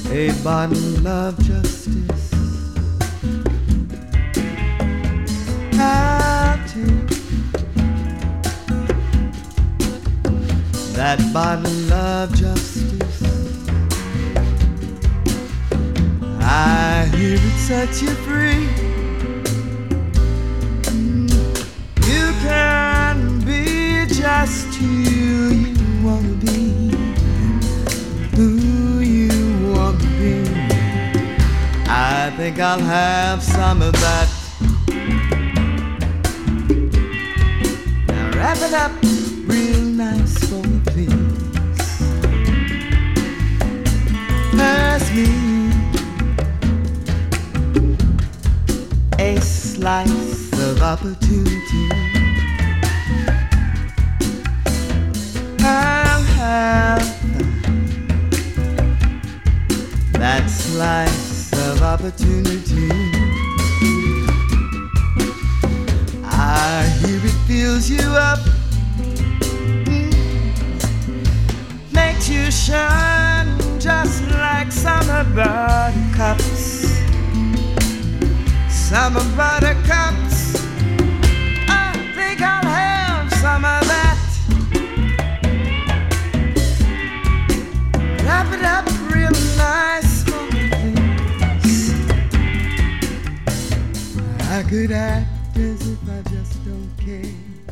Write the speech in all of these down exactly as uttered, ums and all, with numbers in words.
a bottle of justice. I'll take that bottle of justice. I hear it set you free. You can be just who you want to be, who you want to be. I think I'll have some of that. Now wrap it up real nice for me, please. Pass me a slice of opportunity. I'll have that slice of opportunity. I hear it fills you up, mm. Makes you shine just like summer buttercups. Summer buttercups. I think I'll have some of that. Wrap it up real nice for me, please. I could act as if I just don't care.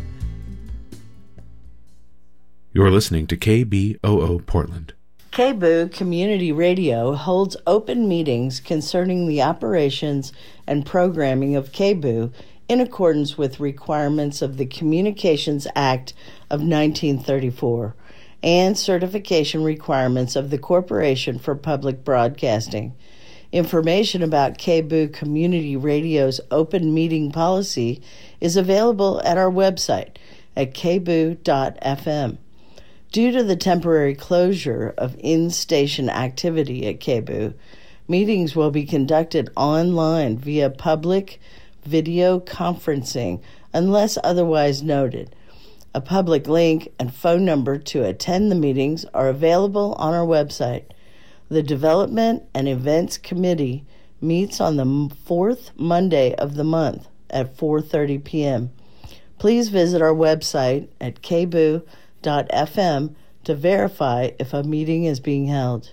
You're listening to K B O O Portland. K B O O Community Radio holds open meetings concerning the operations and programming of K B O O in accordance with requirements of the Communications Act of nineteen thirty-four and certification requirements of the Corporation for Public Broadcasting. Information about K B O O Community Radio's open meeting policy is available at our website at k b o o dot f m. Due to the temporary closure of in-station activity at K B O O, meetings will be conducted online via public video conferencing unless otherwise noted. A public link and phone number to attend the meetings are available on our website. The Development and Events Committee meets on the fourth Monday of the month at four thirty p.m. Please visit our website at k b o o dot f m to verify if a meeting is being held.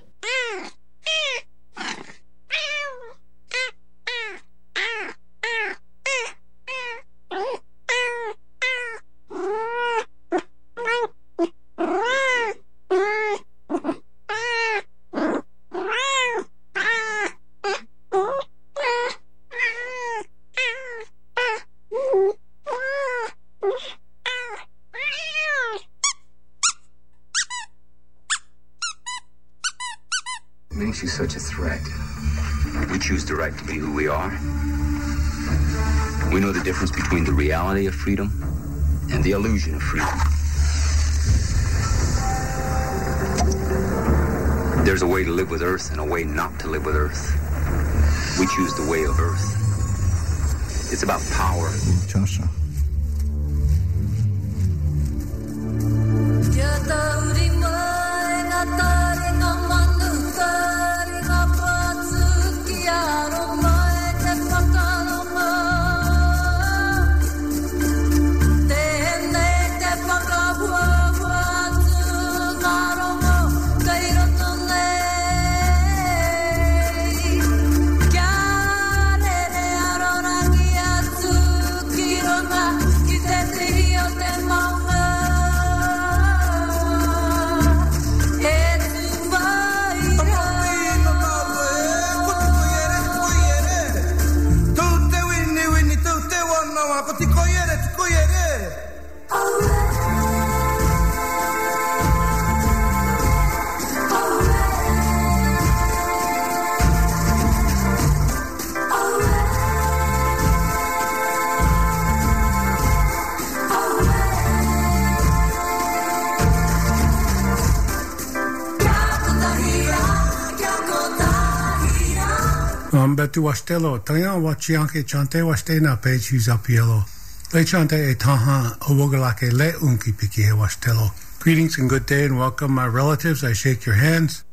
Makes you such a threat. We choose the right to be who we are. We know the difference between the reality of freedom and the illusion of freedom. There's a way to live with Earth and a way not to live with Earth. We choose the way of Earth. It's about power. Joshua. Um, betu wastelo, taya wachianke chante waste na page usapielo. Le chante e taha owogalake le unki piki he wastelo. Greetings and good day and welcome, my relatives. I shake your hands.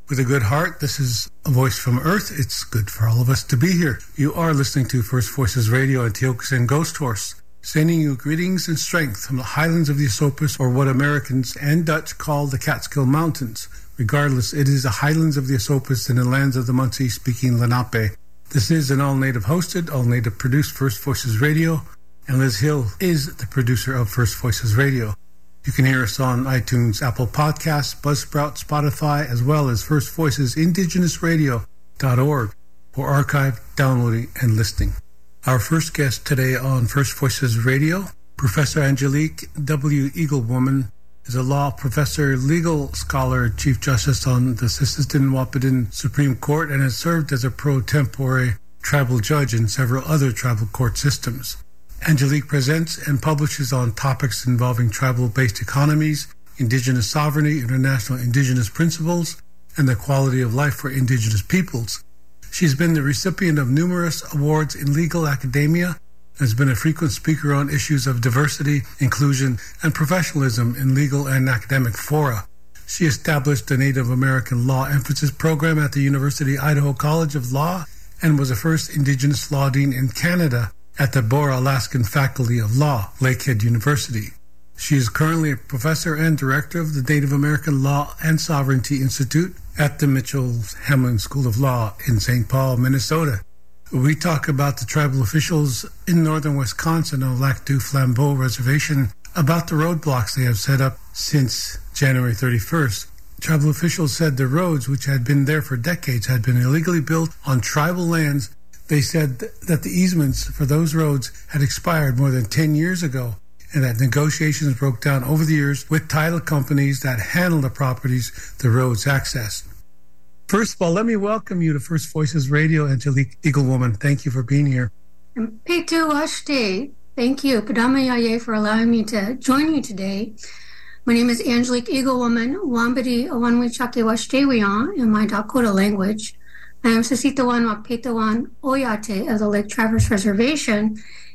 With a good heart, this is a voice from Earth. It's good for all of us to be here. You are listening to First Voices Radio and Tiokasin Ghost Horse, sending you greetings and strength from the highlands of the Esopus, or what Americans and Dutch call the Catskill Mountains. Regardless, it is the highlands of the Esopus in the lands of the Munsee-speaking Lenape. This is an all-native hosted, all-native produced First Voices Radio, and Liz Hill is the producer of First Voices Radio. You can hear us on iTunes, Apple Podcasts, Buzzsprout, Spotify, as well as First Voices Indigenous Radio dot org for archive, downloading, and listening. Our first guest today on First Voices Radio, Professor Angelique W. Eaglewoman, is a law professor, legal scholar, Chief Justice on the Sisseton Wahpeton Supreme Court, and has served as a pro tempore tribal judge in several other tribal court systems. Angelique presents and publishes on topics involving tribal-based economies, indigenous sovereignty, international indigenous principles, and the quality of life for indigenous peoples. She's been the recipient of numerous awards in legal academia and has been a frequent speaker on issues of diversity, inclusion, and professionalism in legal and academic fora. She established the Native American Law Emphasis Program at the University Idaho College of Law and was the first Indigenous Law Dean in Canada at the Bora Alaskan Faculty of Law, Lakehead University. She is currently a professor and director of the Native American Law and Sovereignty Institute at the Mitchell-Hamlin School of Law in Saint Paul, Minnesota. We talk about the tribal officials in northern Wisconsin on Lac du Flambeau Reservation about the roadblocks they have set up since January thirty-first. Tribal officials said the roads, which had been there for decades, had been illegally built on tribal lands. They said that the easements for those roads had expired more than ten years ago, and that negotiations broke down over the years with title companies that handle the properties the roads access. First of all, let me welcome you to First Voices Radio, Angelique Eaglewoman. Thank you for being here. Petu Washte. Thank you, Kadamayaye, for allowing me to join you today. My name is Angelique Eaglewoman, Wambadi Awanwichake Washtewian in my Dakota language. I am Sasitawan Wakpetawan Oyate of the Lake Traverse Reservation.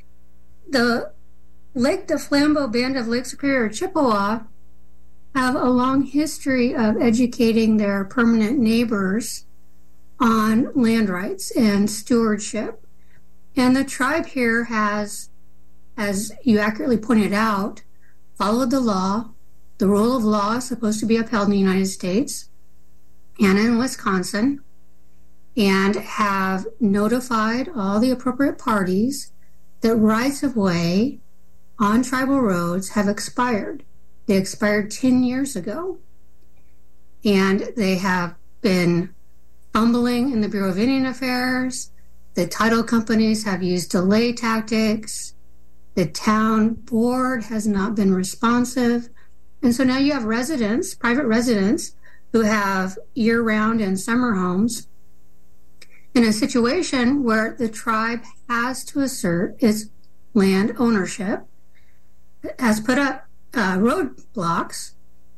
The Lake du Flambeau Band of Lake Superior Chippewa have a long history of educating their permanent neighbors on land rights and stewardship. And the tribe here has, as you accurately pointed out, followed the law. The rule of law is supposed to be upheld in the United States and in Wisconsin, and have notified all the appropriate parties that rights of way on tribal roads have expired. They expired ten years ago. And they have been fumbling in the Bureau of Indian Affairs. The title companies have used delay tactics. The town board has not been responsive. And so now you have residents, private residents, who have year-round and summer homes in a situation where the tribe has to assert its land ownership, has put up uh, roadblocks,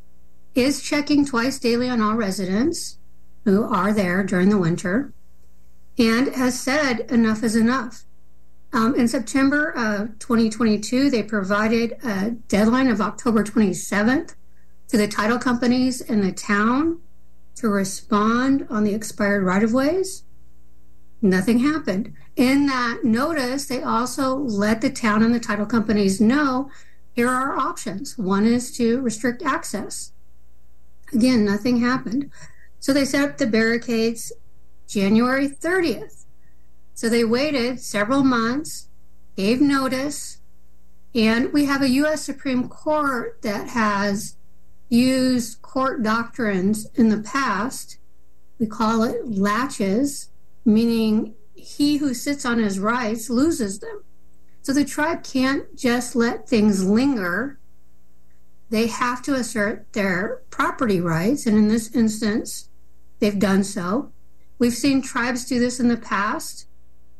is checking twice daily on all residents who are there during the winter, and has said enough is enough. Um, in September of twenty twenty-two, they provided a deadline of October twenty-seventh to the title companies in the town to respond on the expired right-of-ways. Nothing happened. In that notice, they also let the town and the title companies know here are our options. One is to restrict access. Again, nothing happened. So they set up the barricades January thirtieth. So they waited several months, gave notice, and we have a U S Supreme Court that has used court doctrines in the past. We call it latches, meaning he who sits on his rights loses them. So the tribe can't just let things linger. They have to assert their property rights, and in this instance, they've done so. We've seen tribes do this in the past,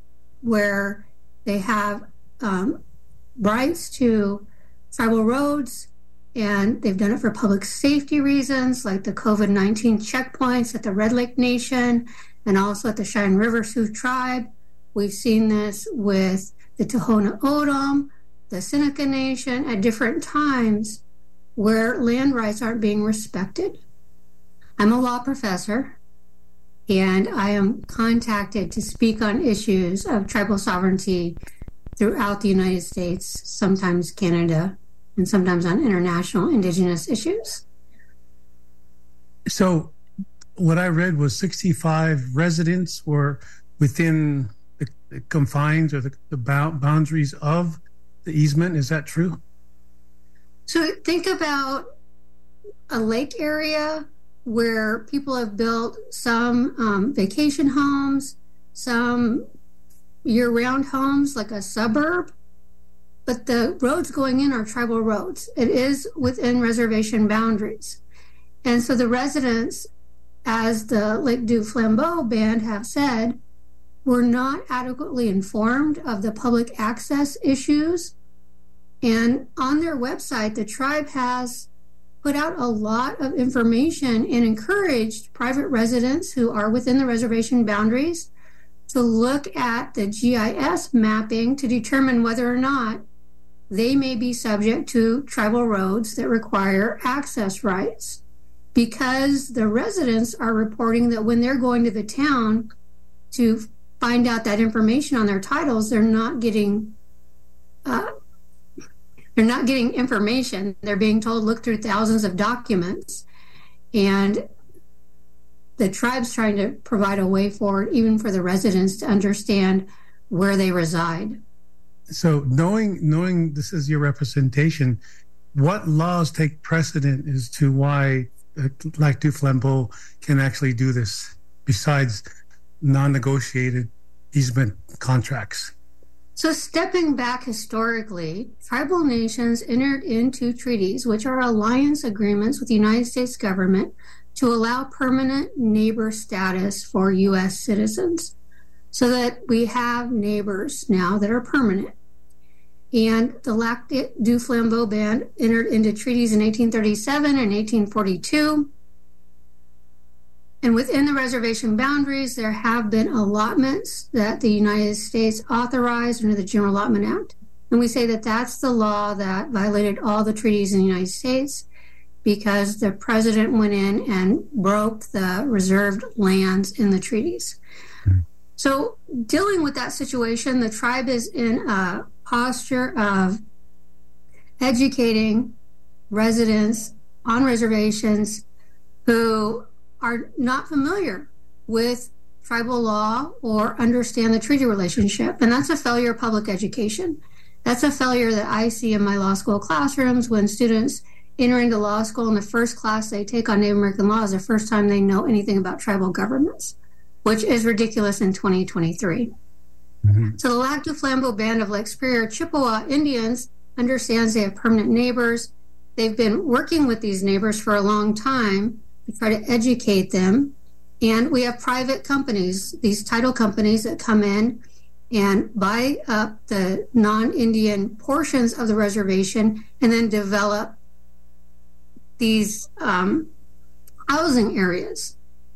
where they have um, rights to tribal roads, and they've done it for public safety reasons, like the COVID nineteen checkpoints at the Red Lake Nation, and also at the Cheyenne River Sioux Tribe. We've seen this with the Tohono O'odham, the Seneca Nation, at different times where land rights aren't being respected. I'm a law professor, and I am contacted to speak on issues of tribal sovereignty throughout the United States, sometimes Canada, and sometimes on international indigenous issues. So what I read was sixty-five residents were within the, the confines or the, the boundaries of the easement. Is that true? So think about a lake area where people have built some um, vacation homes, some year-round homes, like a suburb, but the roads going in are tribal roads. It is within reservation boundaries. And so the residents, as the Lake du Flambeau Band have said, were not adequately informed of the public access issues. And on their website, the tribe has put out a lot of information and encouraged private residents who are within the reservation boundaries to look at the G I S mapping to determine whether or not they may be subject to tribal roads that require access rights. Because the residents are reporting that when they're going to the town to find out that information on their titles, they're not getting uh, they're not getting information. They're being told, look through thousands of documents. And the tribe's trying to provide a way forward, even for the residents to understand where they reside. So knowing knowing this is your representation, what laws take precedent as to why uh, Lac du Flambeau can actually do this besides non-negotiated easement contracts? So stepping back historically, tribal nations entered into treaties, which are alliance agreements with the United States government to allow permanent neighbor status for U S citizens, so that we have neighbors now that are permanent. And the Lac du Flambeau Band entered into treaties in eighteen thirty-seven and eighteen forty-two. And within the reservation boundaries, there have been allotments that the United States authorized under the General Allotment Act. And we say that that's the law that violated all the treaties in the United States, because the president went in and broke the reserved lands in the treaties. Mm-hmm. So dealing with that situation, the tribe is in a posture of educating residents on reservations who are not familiar with tribal law or understand the treaty relationship. And that's a failure of public education. That's a failure that I see in my law school classrooms when students enter into law school and the first class they take on Native American law is the first time they know anything about tribal governments, which is ridiculous in twenty twenty-three. Mm-hmm. So the Lac du Flambeau Band of Lake Superior Chippewa Indians understands they have permanent neighbors. They've been working with these neighbors for a long time to try to educate them. And we have private companies, these title companies that come in and buy up the non-Indian portions of the reservation and then develop these um, housing areas.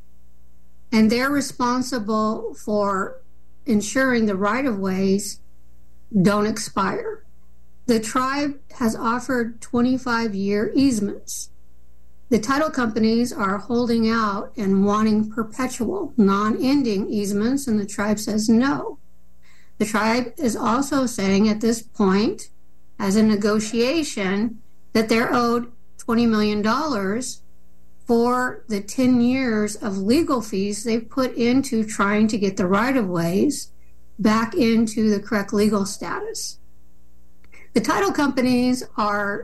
And they're responsible for ensuring the right-of-ways don't expire. The tribe has offered twenty-five-year easements. The title companies are holding out and wanting perpetual, non-ending easements, and the tribe says no. The tribe is also saying at this point, as a negotiation, that they're owed twenty million dollars for the ten years of legal fees they've put into trying to get the right-of-ways back into the correct legal status. The title companies are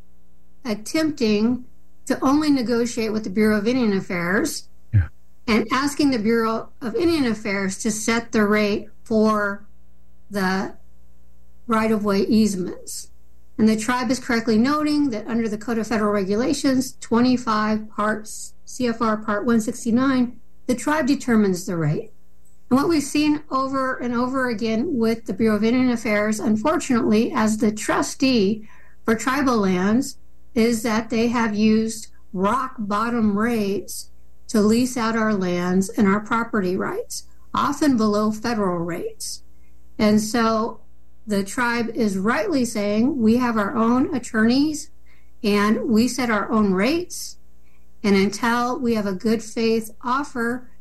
attempting to only negotiate with the Bureau of Indian Affairs yeah. and asking the Bureau of Indian Affairs to set the rate for the right-of-way easements. And the tribe is correctly noting that under the Code of Federal Regulations, twenty-five parts C F R Part one sixty-nine, the tribe determines the rate. And what we've seen over and over again with the Bureau of Indian Affairs, unfortunately, as the trustee for tribal lands, is that they have used rock bottom rates to lease out our lands and our property rights, often below federal rates. And so the tribe is rightly saying we have our own attorneys and we set our own rates. And until we have a good faith offer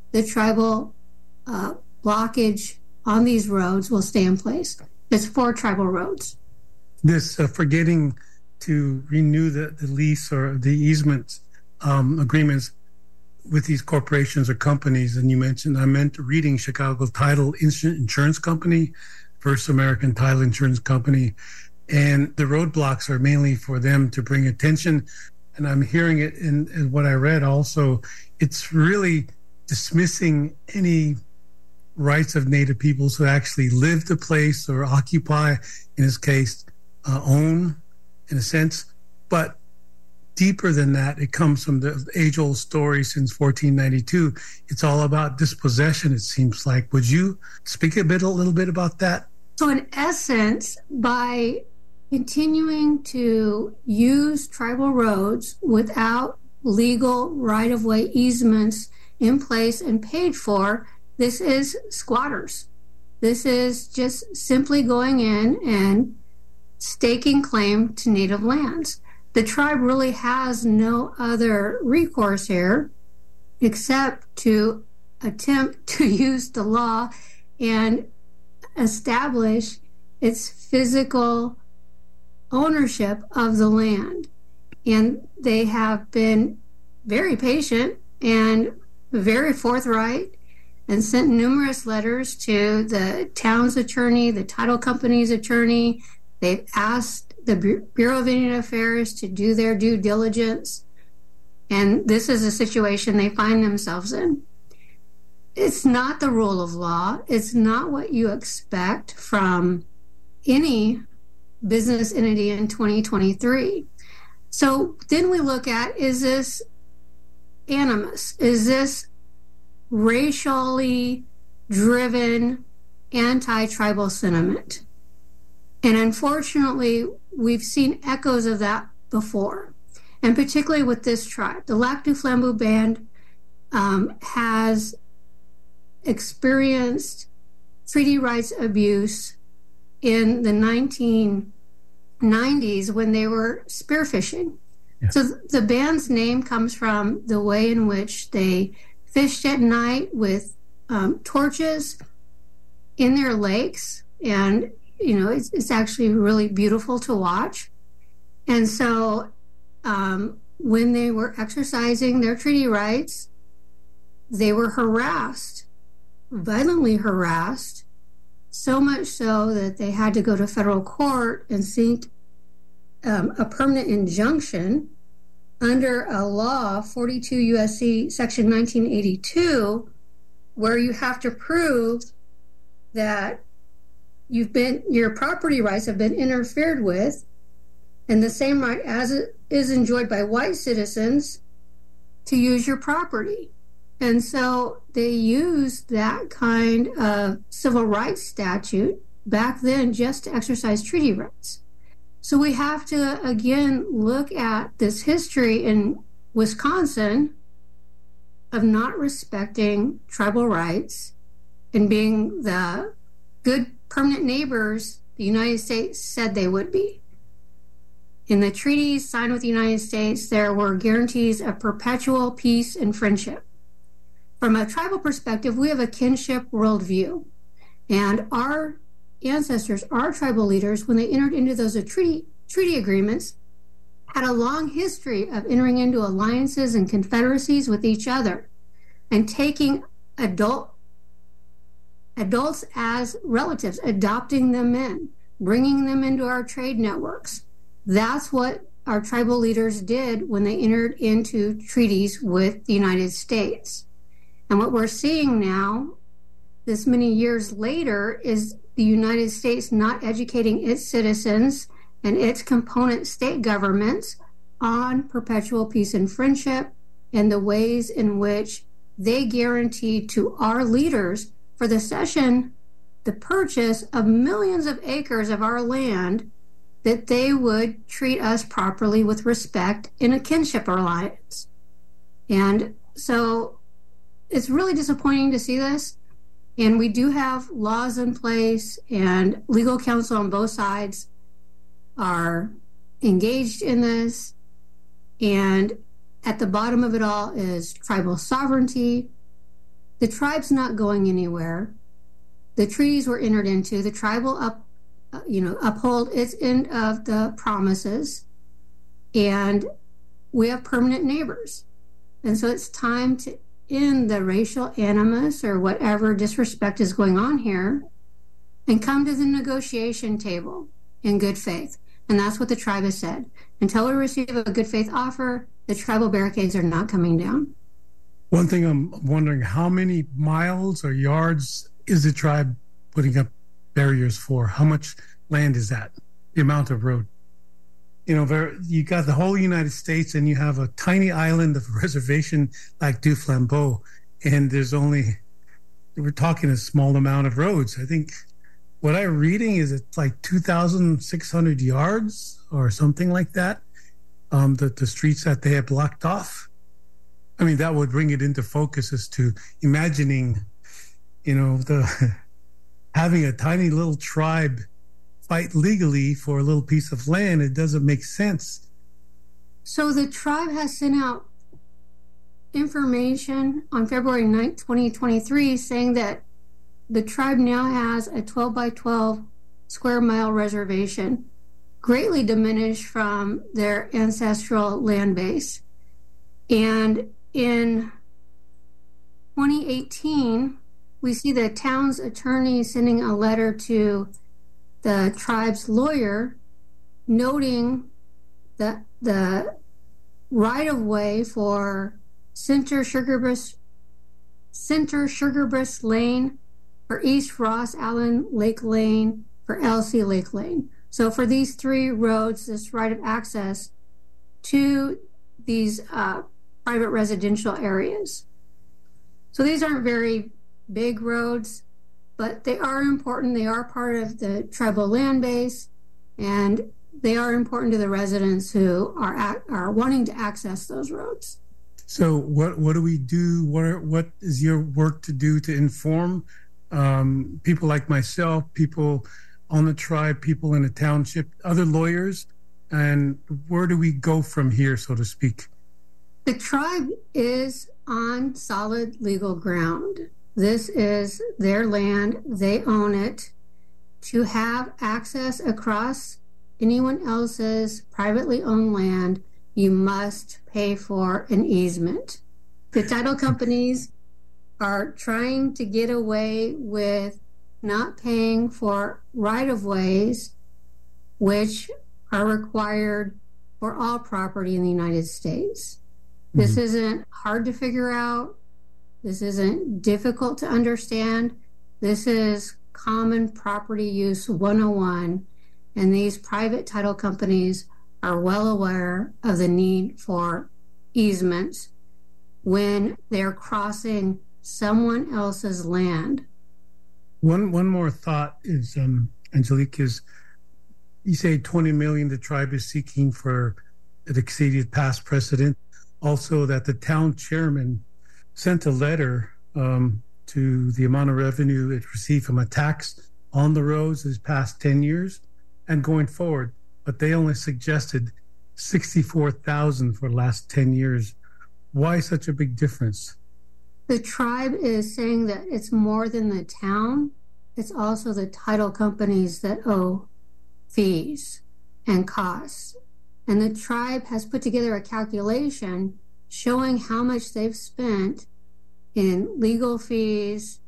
the tribal uh, blockage on these roads will stay in place. It's four tribal roads. This uh, forgetting to renew the, the lease or the easement um, agreements with these corporations or companies, and you mentioned, I meant reading Chicago Title Insurance Company, First American Title Insurance Company, and the roadblocks are mainly for them to bring attention. And I'm hearing it in, in what I read also. It's really dismissing any rights of Native peoples who actually live the place or occupy, in this case, uh, own, in a sense. But deeper than that, it comes from the age-old story since fourteen ninety-two. It's all about dispossession, it seems like. Would you speak a bit, a little bit about that? So in essence, by continuing to use tribal roads without legal right-of-way easements in place and paid for, this is squatters. This is just simply going in and staking claim to native lands. The tribe really has no other recourse here except to attempt to use the law and establish its physical ownership of the land. And they have been very patient and very forthright and sent numerous letters to the town's attorney, the title company's attorney. They've asked the Bureau of Indian Affairs to do their due diligence. And this is a situation they find themselves in. It's not the rule of law. It's not what you expect from any business entity in twenty twenty-three. So then we look at, is this animus? Is this racially driven anti-tribal sentiment? And unfortunately, we've seen echoes of that before, and particularly with this tribe. The Lac du Flambeau Band um, has experienced treaty rights abuse in the nineteen nineties when they were spearfishing. Yeah. So the band's name comes from the way in which they fished at night with um, torches in their lakes, and you know it's, it's actually really beautiful to watch. And so um, when they were exercising their treaty rights, they were harassed, violently harassed, so much so that they had to go to federal court and seek um, a permanent injunction under a law, forty-two U S C section nineteen eighty-two, where you have to prove that you've been, your property rights have been interfered with, and the same right as it is enjoyed by white citizens to use your property. And so they used that kind of civil rights statute back then just to exercise treaty rights. So we have to, again, look at this history in Wisconsin of not respecting tribal rights and being the good permanent neighbors the United States said they would be. In the treaties signed with the United States, there were guarantees of perpetual peace and friendship. From a tribal perspective, we have a kinship worldview. And our ancestors, our tribal leaders, when they entered into those treaty, treaty agreements, had a long history of entering into alliances and confederacies with each other and taking adult adults as relatives, adopting them in, bringing them into our trade networks. That's what our tribal leaders did when they entered into treaties with the United States. And what we're seeing now, this many years later, is the United States not educating its citizens and its component state governments on perpetual peace and friendship and the ways in which they guaranteed to our leaders for the cession, the purchase of millions of acres of our land, that they would treat us properly with respect in a kinship alliance. And so it's really disappointing to see this. And we do have laws in place, and legal counsel on both sides are engaged in this. And at the bottom of it all is tribal sovereignty The tribe's not going anywhere. The treaties were entered into. The tribe will up, uh, you know, uphold its end of the promises, and we have permanent neighbors. And so it's time to end the racial animus or whatever disrespect is going on here and come to the negotiation table in good faith. And that's what the tribe has said. Until we receive a good faith offer, the tribal barricades are not coming down. One thing I'm wondering, how many miles or yards is the tribe putting up barriers for? How much land is that? The amount of road? You know, very, you got the whole United States and you have a tiny island of reservation like Du Flambeau, and there's only, we're talking a small amount of roads. I think what I'm reading is it's like two thousand six hundred yards or something like that, um, the, the streets that they have blocked off. I mean, that would bring it into focus as to imagining, you know, the having a tiny little tribe fight legally for a little piece of land. It doesn't make sense. So the tribe has sent out information on February ninth, twenty twenty-three, saying that the tribe now has a twelve by twelve square mile reservation, greatly diminished from their ancestral land base. And in twenty eighteen, we see the town's attorney sending a letter to the tribe's lawyer noting that the right-of-way for Center Sugarbus, Center Sugarbus Lane, for East Ross Allen Lake Lane, for Elsie Lake Lane. So for these three roads, this right of access to these uh, private residential areas. So these aren't very big roads, but they are important. They are part of the tribal land base, and they are important to the residents who are at, are wanting to access those roads. So what what do we do? What are, what is your work to do to inform um, people like myself, people on the tribe, people in the township, other lawyers, and where do we go from here, so to speak? The tribe is on solid legal ground. This is their land. They own it. To have access across anyone else's privately owned land, you must pay for an easement. The title companies are trying to get away with not paying for right-of-ways, which are required for all property in the United States. Mm-hmm. This isn't hard to figure out. This isn't difficult to understand. This is common property use one oh one, and these private title companies are well aware of the need for easements when they're crossing someone else's land. One one more thought is, um, Angelique, is you say twenty million the tribe is seeking for it exceeded past precedent. Also that the town chairman sent a letter um, to the amount of revenue it received from a tax on the roads this past ten years and going forward. But they only suggested sixty-four thousand for the last ten years. Why such a big difference? The tribe is saying that it's more than the town. It's also the title companies that owe fees and costs. And the tribe has put together a calculation showing how much they've spent in legal fees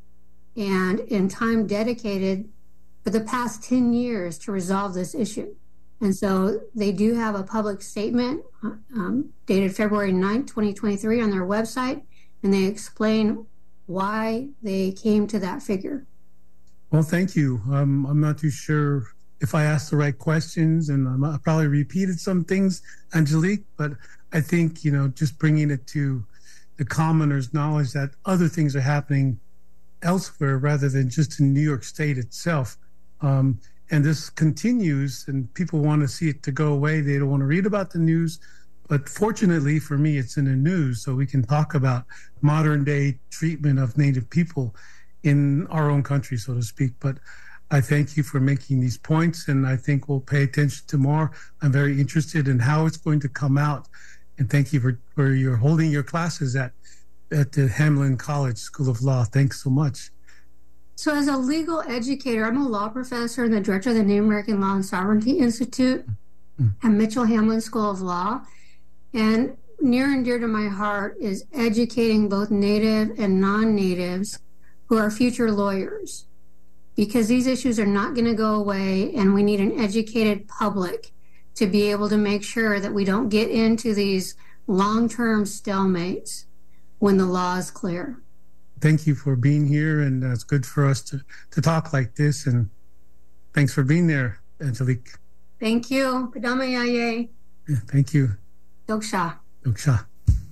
and in time dedicated for the past ten years to resolve this issue. And so they do have a public statement um, dated February ninth, twenty twenty-three on their website, and they explain why they came to that figure. Well, thank you. Um, I'm not too sure if I asked the right questions, and I probably repeated some things, Angelique, but I think, you know, just bringing it to the commoner's knowledge that other things are happening elsewhere rather than just in New York State itself. Um, and this continues, and people want to see it to go away. They don't want to read about the news. But fortunately for me, it's in the news, so we can talk about modern day treatment of Native people in our own country, so to speak. But I thank you for making these points, and I think we'll pay attention to more. I'm very interested in how it's going to come out. And thank you for, for your holding your classes at at the Hamlin College School of Law. Thanks so much. So as a legal educator, I'm a law professor and the director of the Native American Law and Sovereignty Institute mm-hmm. at Mitchell Hamlin School of Law. And near and dear to my heart is educating both Native and non-Natives who are future lawyers, because these issues are not going to go away, and we need an educated public to be able to make sure that we don't get into these long-term stalemates when the law is clear. Thank you for being here, and uh, it's good for us to, to talk like this, and thanks for being there, Angelique. Thank you. Padama Yaye. Yeah, thank you. Doksha. Doksha.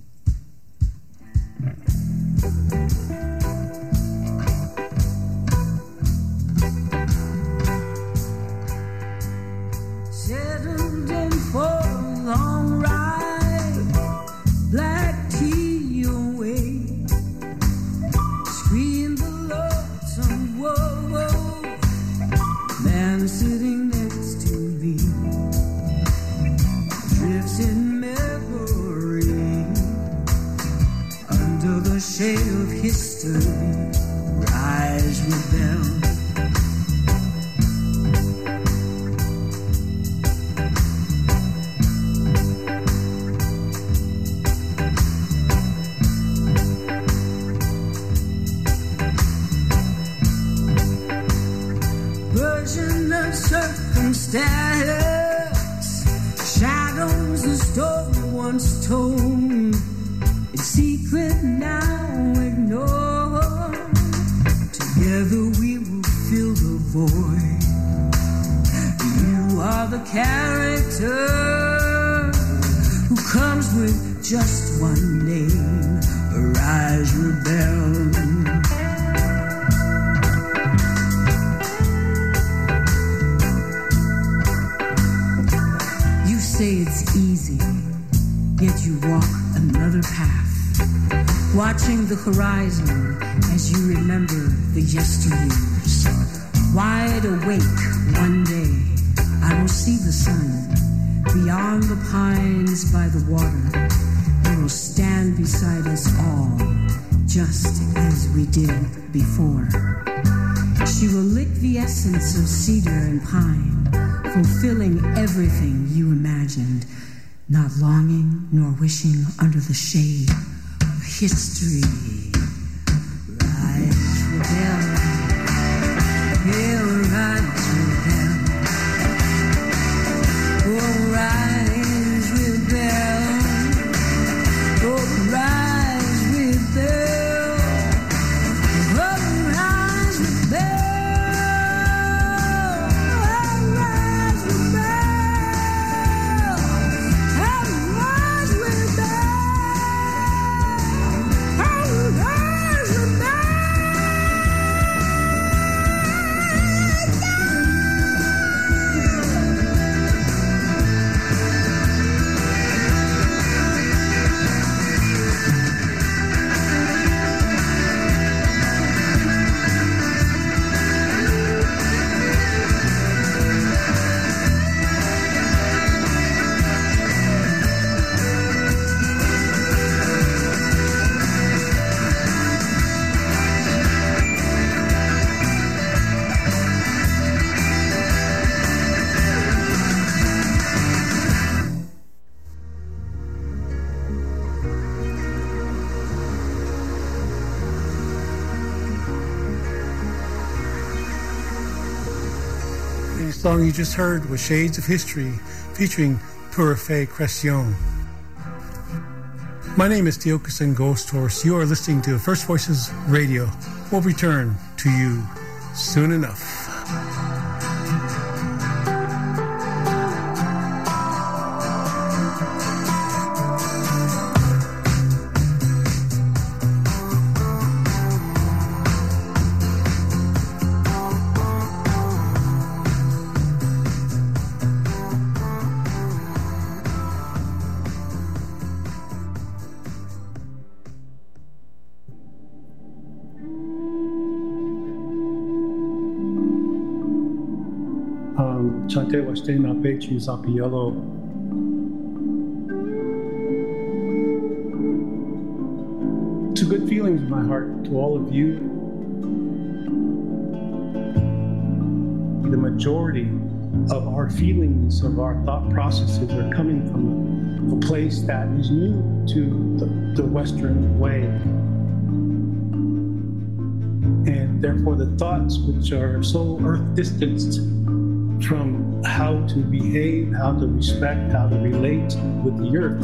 Settled in for a long ride, black tea away, scream the lonesome whoa, whoa, man sitting next to me, drifts in memory, under the shade of history, rise, rebel. Circumstance, shadows the story once told, in secret now ignored. Together we will fill the void. You are the character who comes with just one name. Arise, rebel. Say it's easy, yet you walk another path, watching the horizon as you remember the yesteryears. Wide awake one day, I will see the sun beyond the pines by the water. It will stand beside us all, just as we did before. She will lick the essence of cedar and pine, fulfilling everything you imagined, not longing nor wishing under the shade of history. Rise, rebel, rebel, rise, rebel. Oh, rise, rebel. Oh, rise, rebel. Oh, rise, rebel. The song you just heard was Shades of History, featuring Pura Fe Crescion. My name is Tiokasin Ghost Horse. You are listening to First Voices Radio. We'll return to you soon enough. Chante washte na pechu zapielo. To good feelings in my heart to all of you. The majority of our feelings, of our thought processes are coming from a place that is new to the, the Western way. And therefore the thoughts which are so earth distanced from how to behave, how to respect, how to relate with the earth,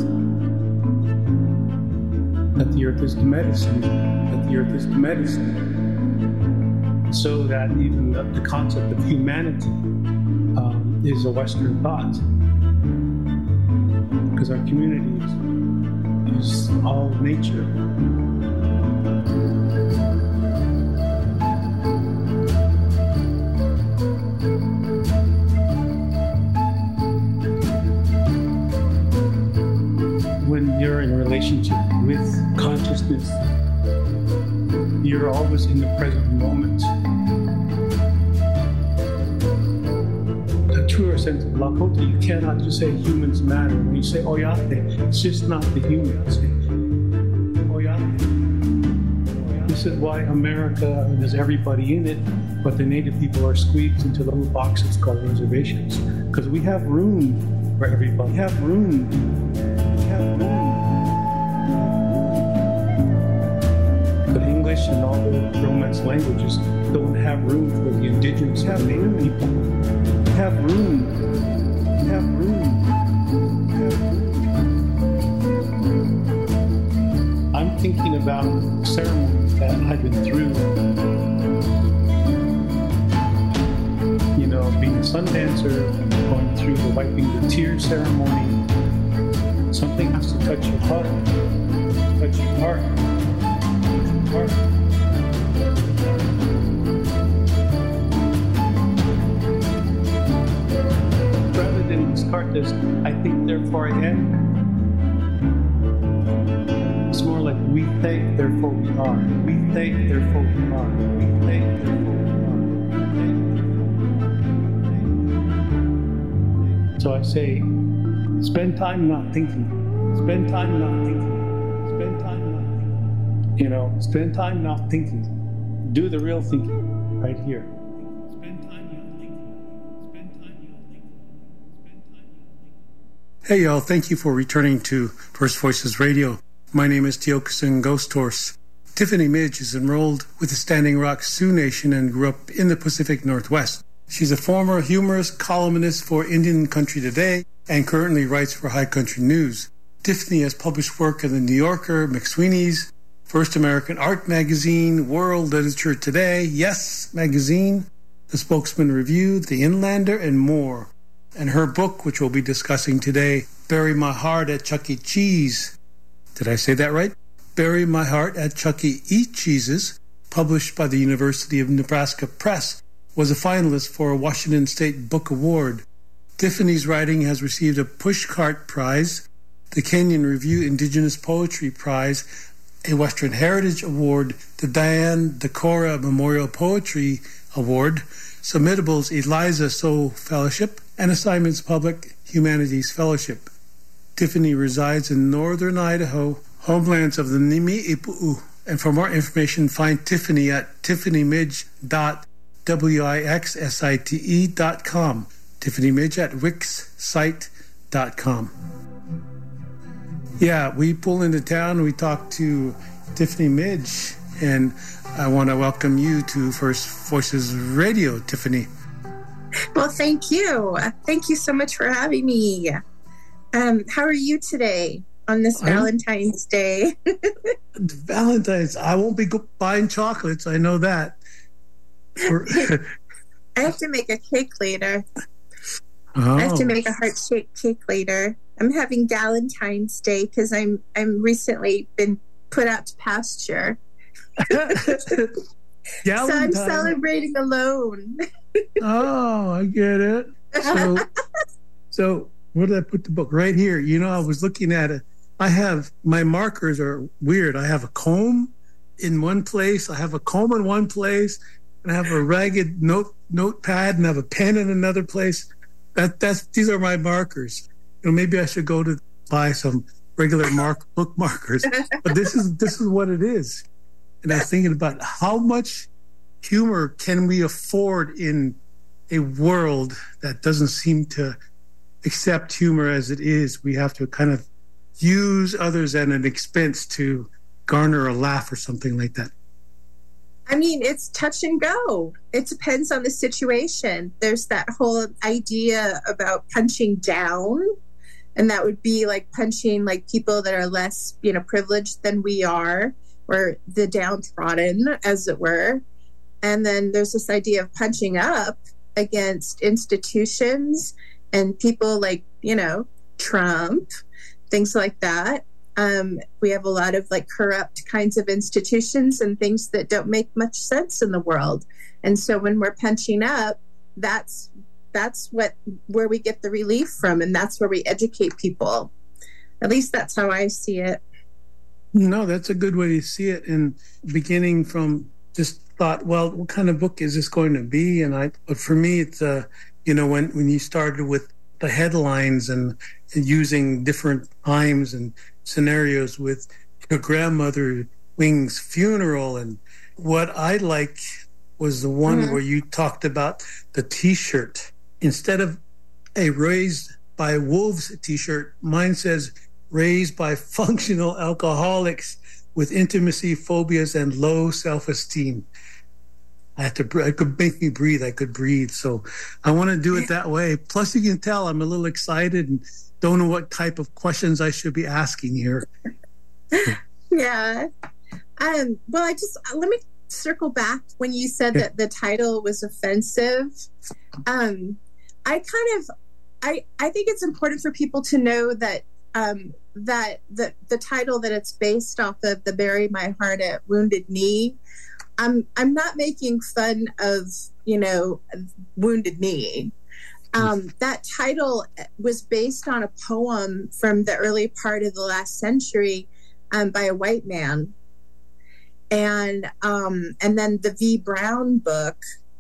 that the earth is the medicine, that the earth is the medicine. So that even the, the concept of humanity um, is a Western thought. Because our community is, is all nature. When you're in a relationship with consciousness, you're always in the present moment. A truer sense of Lakota, you cannot just say humans matter. When you say Oyate, it's just not the humans. Oyate. This is why America has everybody in it, but the native people are squeezed into little boxes called reservations. Because we have room for everybody. We have room. We have room. But English and all the Romance languages don't have room for the indigenous, have native people. Have room. Have room. Have room. I'm thinking about ceremonies that I've been through. You know, being a sun dancer, going through the wiping the tears ceremony. Something has to touch your heart. Touch your heart. Heart. Rather than discard this, I think therefore I am. It's more like we think, therefore we are. We think, therefore we are. We think, therefore we are. So I say, spend time not thinking. Spend time not thinking. Spend time not thinking. You know, spend time not thinking. Do the real thinking right here. Spend time not thinking. Spend time not thinking. Spend time not thinking. Hey, y'all. Thank you for returning to First Voices Radio. My name is Tiokasin Ghost Horse. Tiffany Midge is enrolled with the Standing Rock Sioux Nation and grew up in the Pacific Northwest. She's a former humorist, columnist for Indian Country Today and currently writes for High Country News. Tiffany has published work in the New Yorker, McSweeney's, First American Art Magazine, World Literature Today, Yes Magazine, The Spokesman Review, The Inlander, and more. And her book, which we'll be discussing today, Bury My Heart at Chuck E. Cheese. Did I say that right? Bury My Heart at Chuck E. Cheese's, published by the University of Nebraska Press, was a finalist for a Washington State Book Award. Tiffany's writing has received a Pushcart Prize, the Kenyon Review Indigenous Poetry Prize, a Western Heritage Award, the Diane Decora Memorial Poetry Award, Submittables Eliza So Fellowship, and a Simons Public Humanities Fellowship. Tiffany resides in northern Idaho, homelands of the Nimi-Ipu'u. And for more information, find Tiffany at tiffany midge dot wixsite dot com. Tiffany Midge at wixsite dot com. Yeah, we pull into town, we talk to Tiffany Midge, and I want to welcome you to First Voices Radio, Tiffany. Well, thank you. Thank you so much for having me. Um, how are you today on this I'm, Valentine's Day? Valentine's, I won't be buying chocolates, I know that. For, I have to make a cake later. Oh. I have to make a heart-shaped cake later. I'm having Galentine's Day because I'm I'm recently been put out to pasture. So I'm celebrating alone. Oh, I get it. So, so where did I put the book? Right here. You know, I was looking at it. I have, my markers are weird. I have a comb in one place. I have a comb in one place. And I have a ragged note notepad and I have a pen in another place. That that's these are my markers. You know, maybe I should go to buy some regular mark bookmarkers. But this is this is what it is. And I was thinking about how much humor can we afford in a world that doesn't seem to accept humor as it is. We have to kind of use others at an expense to garner a laugh or something like that. I mean, it's touch and go. It depends on the situation. There's that whole idea about punching down, and that would be like punching like people that are less, you know, privileged than we are, or the downtrodden, as it were. And then there's this idea of punching up against institutions and people like, you know, Trump, things like that. Um, we have a lot of like corrupt kinds of institutions and things that don't make much sense in the world. And so when we're punching up, that's that's what where we get the relief from, and that's where we educate people. At least that's how I see it. No, that's a good way to see it. And beginning from just thought, well, what kind of book is this going to be? And I, but for me, it's uh, you know, when when you started with the headlines and, and using different times and scenarios with your grandmother Wing's funeral, and what I like was the one mm-hmm. where you talked about the T-shirt. Instead of a Raised by Wolves T-shirt, mine says Raised by Functional Alcoholics with Intimacy Phobias and Low Self-Esteem. I had to, I could make me breathe. I could breathe. So I want to do it that way. Plus, you can tell I'm a little excited and don't know what type of questions I should be asking here. Yeah. Um, well, I just, let me circle back when you said yeah. that the title was offensive. Um, I kind of, I, I think it's important for people to know that um, that the, the title that it's based off of, the Bury My Heart at Wounded Knee, I'm I'm not making fun of, you know, Wounded Knee. Um, that title was based on a poem from the early part of the last century um, by a white man. And um, and then the V. Brown book,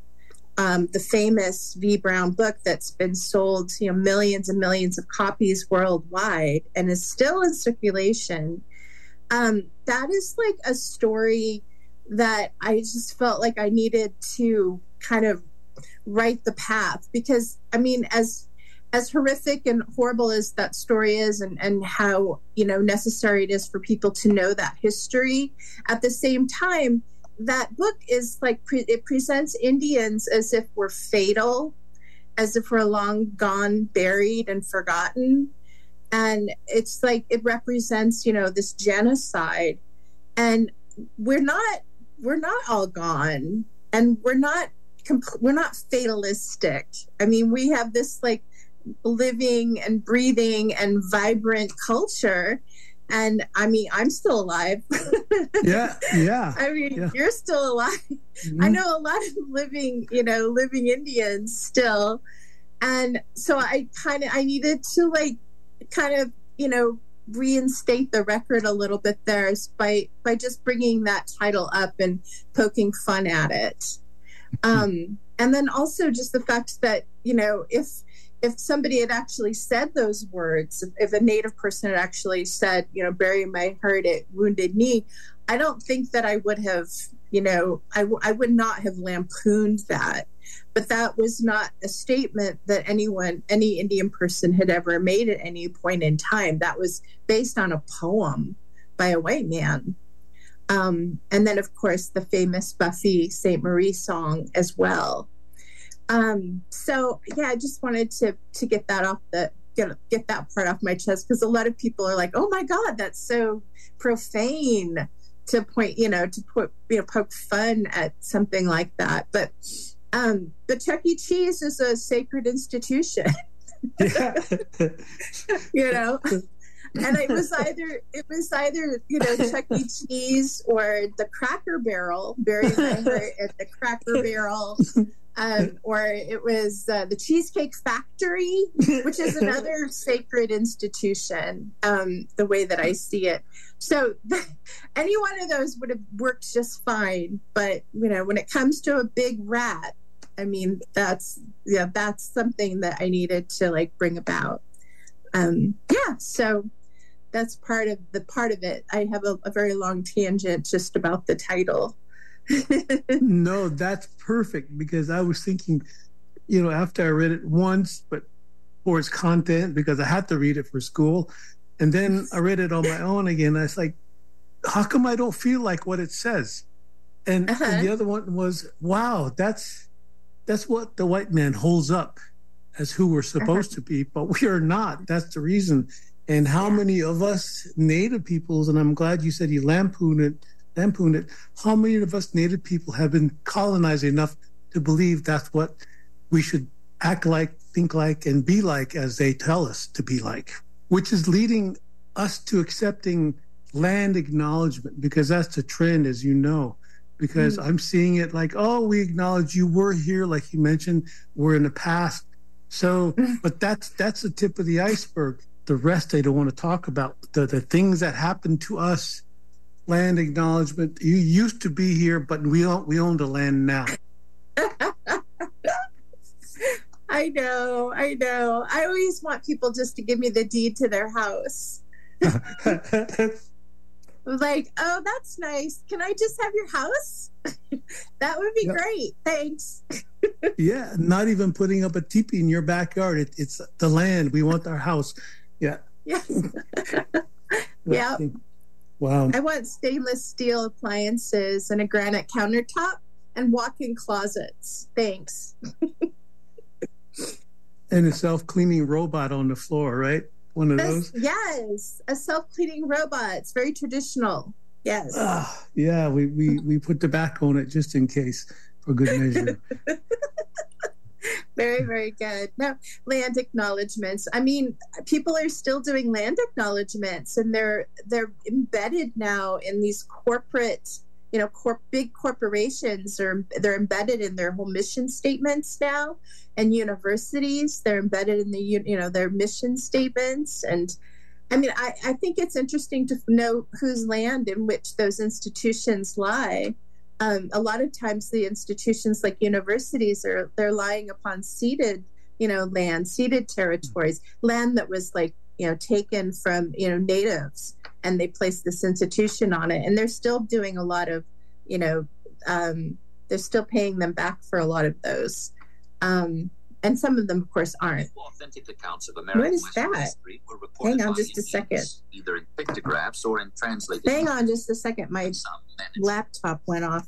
um, the famous V. Brown book that's been sold, you know, millions and millions of copies worldwide and is still in circulation. Um, that is like a story that I just felt like I needed to kind of write the path, because I mean, as as horrific and horrible as that story is, and, and how, you know, necessary it is for people to know that history, at the same time, that book is like, pre- it presents Indians as if we're fatal, as if we're long gone, buried and forgotten. And it's like, it represents, you know, this genocide. And we're not, we're not all gone, and we're not, we're not fatalistic. I mean, we have this like living and breathing and vibrant culture. And I mean, I'm still alive. Yeah, yeah. I mean, yeah. You're still alive. Mm-hmm. I know a lot of living, you know, living Indians still. And so I kind of, I needed to like kind of, you know, reinstate the record a little bit there by, by just bringing that title up and poking fun at it. Um, and then also just the fact that, you know, if, if somebody had actually said those words, if, if a Native person had actually said, you know, bury my heart at Wounded Knee, I don't think that I would have, you know, I, w- I would not have lampooned that. But that was not a statement that anyone, any Indian person had ever made at any point in time. That was based on a poem by a white man. Um, and then, of course, the famous Buffy Sainte Marie song as well. Um, so, yeah, I just wanted to to get that off the get get that part off my chest, because a lot of people are like, "Oh my God, that's so profane," to point, you know, to put, you know, poke fun at something like that. But um, the Chuck E. Cheese is a sacred institution. Yeah. You know. And it was either it was either you know Chuck E. Cheese or the Cracker Barrel, bury my heart at the Cracker Barrel, um, or it was uh, the Cheesecake Factory, which is another sacred institution. Um, the way that I see it, so any one of those would have worked just fine. But you know, when it comes to a big rat, I mean, that's yeah, that's something that I needed to like bring about. Um, yeah, so. that's part of the part of it. I have a, a very long tangent just about the title. No, that's perfect, because I was thinking, you know, after I read it once, but for its content, because I had to read it for school, and then I read it on my own again. I was like, how come I don't feel like what it says? And, uh-huh. and the other one was, wow, that's that's what the white man holds up as who we're supposed uh-huh. to be, but we are not. That's the reason. And how yeah. many of us Native peoples, and I'm glad you said you lampooned it, lampooned it, how many of us Native people have been colonized enough to believe that's what we should act like, think like, and be like as they tell us to be like, which is leading us to accepting land acknowledgement, because that's the trend, as you know. Because mm. I'm seeing it like, oh, we acknowledge you were here, like you mentioned, we're in the past. So, but that's that's the tip of the iceberg. The rest they don't want to talk about. The the things that happened to us, land acknowledgement. You used to be here, but we own, we own the land now. I know, I know. I always want people just to give me the deed to their house. Like, oh, that's nice. Can I just have your house? That would be yep. great. Thanks. Yeah, not even putting up a teepee in your backyard. It, it's the land. We want our house. Yeah. Yes. Yeah. Wow. I want stainless steel appliances and a granite countertop and walk-in closets. Thanks. And a self-cleaning robot on the floor, right? One of those? Yes, a self-cleaning robot. It's very traditional. Yes. Uh, yeah, we, we, we put tobacco on it just in case, for good measure. Very, very good. No, land acknowledgements. I mean, people are still doing land acknowledgements, and they're they're embedded now in these corporate, you know, corp, big corporations. Are they're embedded in their whole mission statements now, and universities. They're embedded in the you know their mission statements. And I mean, I, I think it's interesting to know whose land in which those institutions lie. Um, a lot of times the institutions like universities are they're lying upon ceded, you know, land, ceded territories, land that was like, you know, taken from, you know, natives, and they placed this institution on it. And they're still doing a lot of, you know, um, they're still paying them back for a lot of those. Um, and some of them, of course, aren't. Authentic accounts of American what is Western that? history were reported Hang on just a Indians, second. Either in pictographs or in translated. Hang on just a second. My laptop went off.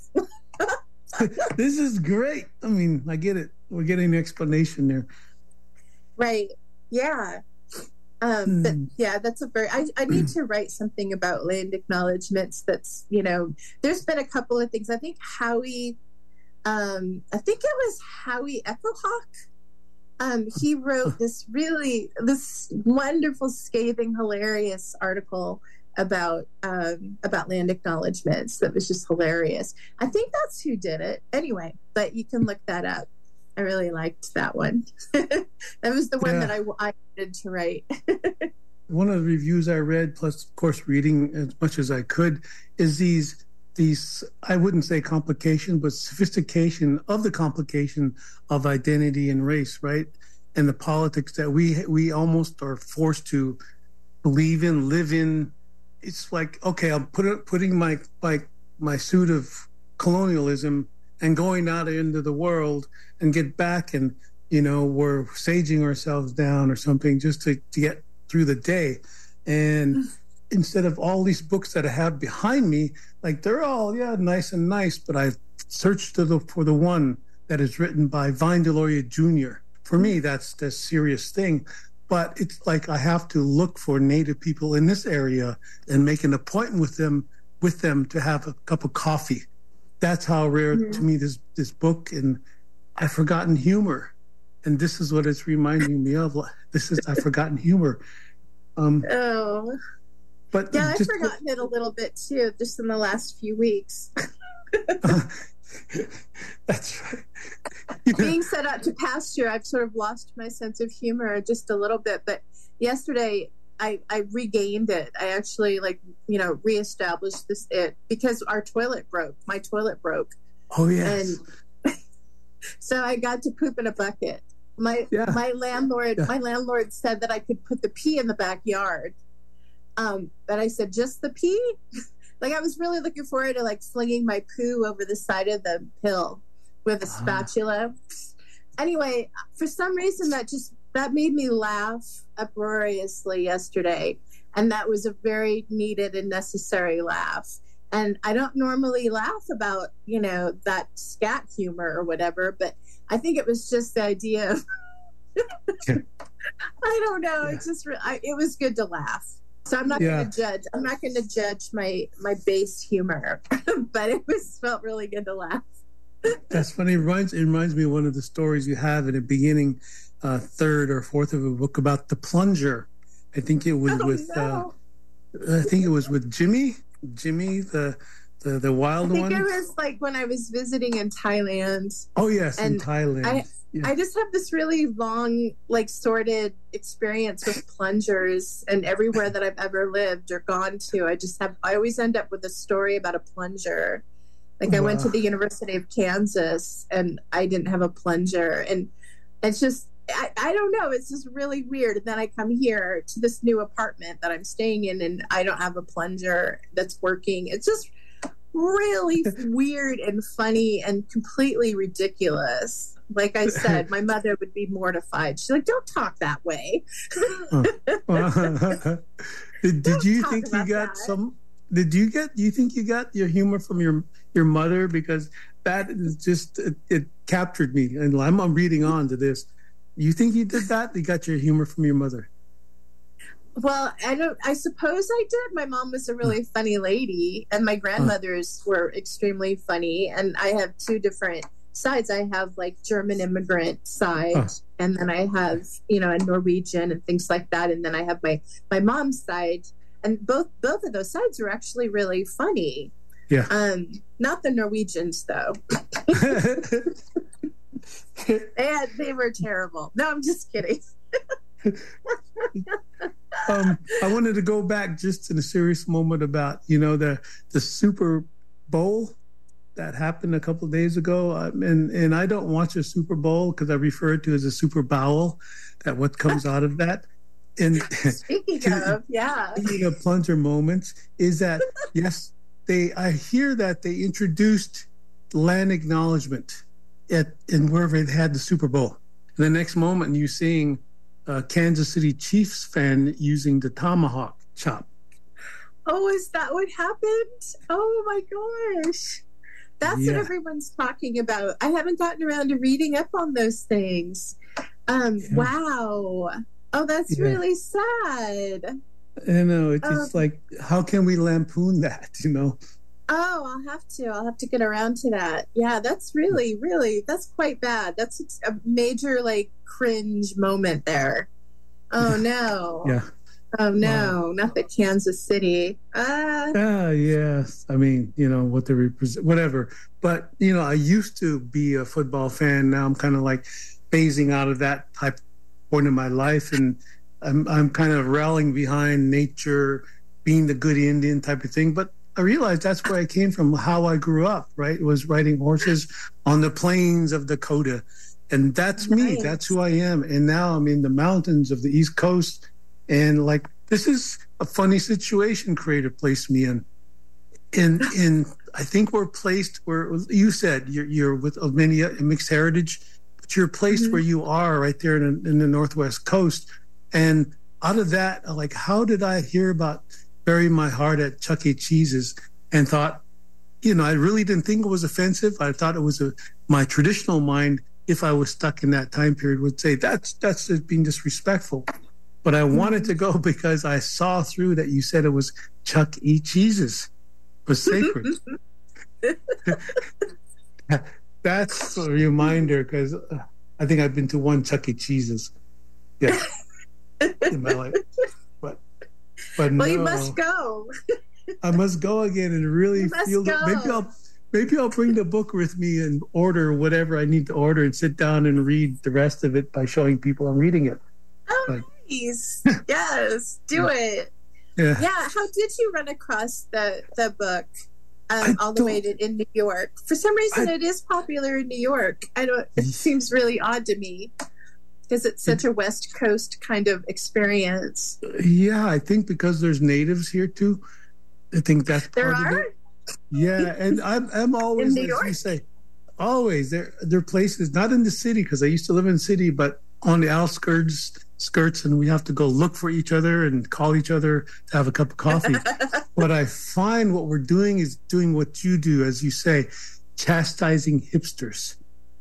This is great. I mean, I get it. We're getting an explanation there. Right. Yeah. Um, mm. But yeah, that's a very, I, I need to write something about land acknowledgements. That's, you know, there's been a couple of things. I think Howie, um, I think it was Howie Echohawk. Um, he wrote this really, this wonderful, scathing, hilarious article about um, about land acknowledgements that was just hilarious. I think that's who did it. Anyway, but you can look that up. I really liked that one. That was the one yeah. that I, I wanted to write. One of the reviews I read, plus, of course, reading as much as I could, is these these, I wouldn't say complication, but sophistication of the complication of identity and race, right? And the politics that we we almost are forced to believe in, live in. It's like, okay, I'm put, putting my, my, my suit of colonialism and going out into the world and get back, and, you know, we're saging ourselves down or something just to, to get through the day. And instead of all these books that I have behind me, like they're all, yeah, nice and nice, but I've searched to the, for the one that is written by Vine Deloria Junior For me, that's the serious thing. But it's like I have to look for Native people in this area and make an appointment with them with them to have a cup of coffee. That's how rare mm-hmm. to me this this book. And I've forgotten humor. And this is what it's reminding me of. This is I've forgotten humor. Um, oh. But yeah, I've forgotten it a little bit too, just in the last few weeks. uh, that's right. You know, being set out to pasture, I've sort of lost my sense of humor just a little bit. But yesterday, I, I regained it. I actually, like, you know, reestablished this it because our toilet broke. My toilet broke. Oh yes. And so I got to poop in a bucket. My yeah. my landlord yeah. my landlord said that I could put the pee in the backyard. Um, but I said, just the pee? Like, I was really looking forward to, like, slinging my poo over the side of the pill with a spatula. Anyway, for some reason, that just, that made me laugh uproariously yesterday. And that was a very needed and necessary laugh. And I don't normally laugh about, you know, that scat humor or whatever, but I think it was just the idea of, I don't know, yeah. It's just, I, it was good to laugh. So I'm not yeah. going to judge. I'm not going to judge my my base humor, but it was felt really good to laugh. That's funny. It reminds, it reminds me of one of the stories you have in the beginning, uh, third or fourth of a book about the plunger. I think it was oh, with. No. Uh, I think it was with Jimmy. Jimmy, the the the wild I think one. It was like when I was visiting in Thailand. Oh yes, in Thailand. I, yeah. I just have this really long, like, sordid experience with plungers, and everywhere that I've ever lived or gone to, I just have, I always end up with a story about a plunger. Like, I wow. went to the University of Kansas, and I didn't have a plunger, and it's just, I, I don't know, it's just really weird. And then I come here to this new apartment that I'm staying in, and I don't have a plunger that's working. It's just really weird and funny and completely ridiculous. Like I said, my mother would be mortified. She's like, don't talk that way. did, did you think you got that. some, did you get, do you think you got your humor from your, your mother? Because that is just, it, it captured me. And I'm, I'm reading on to this. You think you did that? You got your humor from your mother? Well, I don't, I suppose I did. My mom was a really funny lady, and my grandmothers were extremely funny. And I have two different sides. I have, like, German immigrant side, huh. and then I have, you know, a Norwegian and things like that. And then I have my, my mom's side, and both, both of those sides were actually really funny. Yeah. Um, not the Norwegians though. they had, they were terrible. No, I'm just kidding. um, I wanted to go back just in a serious moment about, you know, the, the Super Bowl that happened a couple of days ago. Um, and, and I don't watch a Super Bowl because I refer to it as a super bowel, that what comes out of that. And speaking of, yeah, speaking of plunger moments, is that, yes, they, I hear that they introduced land acknowledgement at, in wherever they had the Super Bowl. And the next moment you're seeing a Kansas City Chiefs fan using the tomahawk chop. Oh, is that what happened? Oh my gosh. That's yeah. what everyone's talking about. I haven't gotten around to reading up on those things. Um, yeah. Wow. Oh, that's yeah. really sad. I know. It's um, just like, how can we lampoon that, you know? Oh, I'll have to. I'll have to get around to that. Yeah, that's really, really, that's quite bad. That's a major, like, cringe moment there. Oh, no. Yeah. Oh, no. Wow. Not the Kansas City. Ah. Ah, yes. I mean, you know, what they represent, whatever. But, you know, I used to be a football fan. Now I'm kind of like phasing out of that type point in my life. And I'm, I'm kind of rallying behind nature, being the good Indian type of thing. But I realized that's where I came from, how I grew up, right? It was riding horses on the plains of Dakota. And that's nice. me. That's who I am. And now I'm in the mountains of the East Coast. And, like, this is a funny situation Creator placed me in. And, and I think we're placed where you said you're, you're with of many a mixed heritage, but you're placed mm-hmm. where you are right there in, in the Northwest Coast. And out of that, like, how did I hear about burying my heart at Chuck E. Cheese's and thought, you know, I really didn't think it was offensive. I thought it was a, my traditional mind, if I was stuck in that time period, would say that's that's just being disrespectful. But I wanted to go because I saw through that you said it was Chuck E. Cheese's. It was sacred. That's a reminder because uh, I think I've been to one Chuck E. Cheese's. Yeah. In my life. But, but well, no, you must go. I must go again and really feel that. Maybe I'll, maybe I'll bring the book with me and order whatever I need to order and sit down and read the rest of it by showing people I'm reading it. Oh, but, nice. Yes, do it. Yeah. Yeah. How did you run across the, the book um, all the way to in New York? For some reason, I, it is popular in New York. I don't. It seems really odd to me. Because it's such a West Coast kind of experience. Yeah, I think because there's natives here too. I think that's part there of are? it. Yeah, and I'm I'm always, in New as York? you say, always there. There are places not in the city because I used to live in the city, but on the outskirts, skirts, and we have to go look for each other and call each other to have a cup of coffee. What I find what we're doing is doing what you do, as you say, chastising hipsters.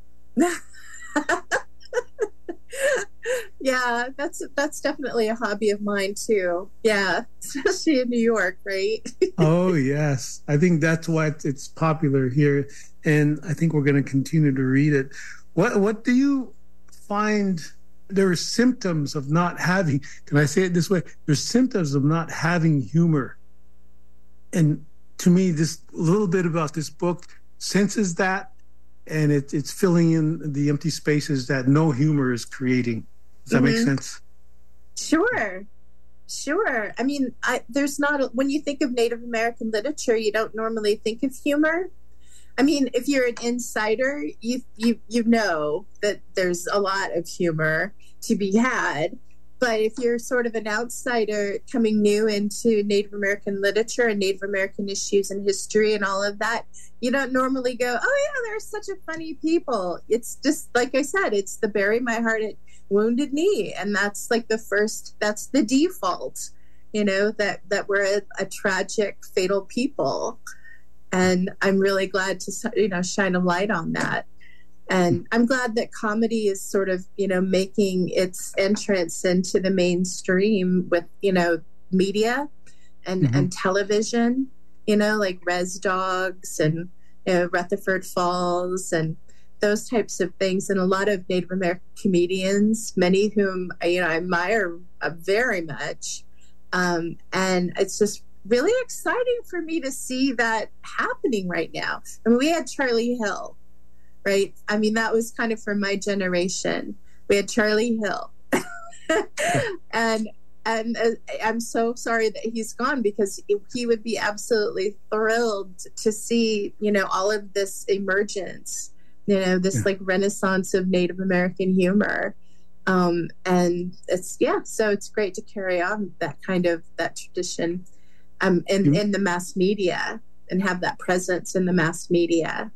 Yeah, that's that's definitely a hobby of mine too. Yeah, especially in New York, right? Oh yes, I think that's why it's popular here, and I think we're going to continue to read it. What what do you find? There are symptoms of not having. Can I say it this way? There's symptoms of not having humor, and to me, this little bit about this book senses that, and it, it's filling in the empty spaces that no humor is creating. Does that mm-hmm. make sense? Sure. Sure. I mean, I, there's not, a, when you think of Native American literature, you don't normally think of humor. I mean, if you're an insider, you you you know that there's a lot of humor to be had. But if you're sort of an outsider coming new into Native American literature and Native American issues and history and all of that, you don't normally go, oh yeah, they're such a funny people. It's just, like I said, it's the bury my heart at Wounded Knee. And that's like the first, that's the default, you know, that, that we're a, a tragic, fatal people. And I'm really glad to, you know, shine a light on that. And I'm glad that comedy is sort of, you know, making its entrance into the mainstream with, you know, media and, mm-hmm. and television, you know, like Res Dogs and, you know, Rutherford Falls and those types of things. And a lot of Native American comedians, many of whom, you know, I admire very much. Um, and it's just really exciting for me to see that happening right now. I mean, we had Charlie Hill. Right. I mean, that was kind of for my generation. We had Charlie Hill. and and uh, I'm so sorry that he's gone because he would be absolutely thrilled to see, you know, all of this emergence, you know, this yeah. like renaissance of Native American humor. Um, and it's, yeah, so it's great to carry on that kind of, that tradition um, in, mm-hmm. in the mass media and have that presence in the mass media.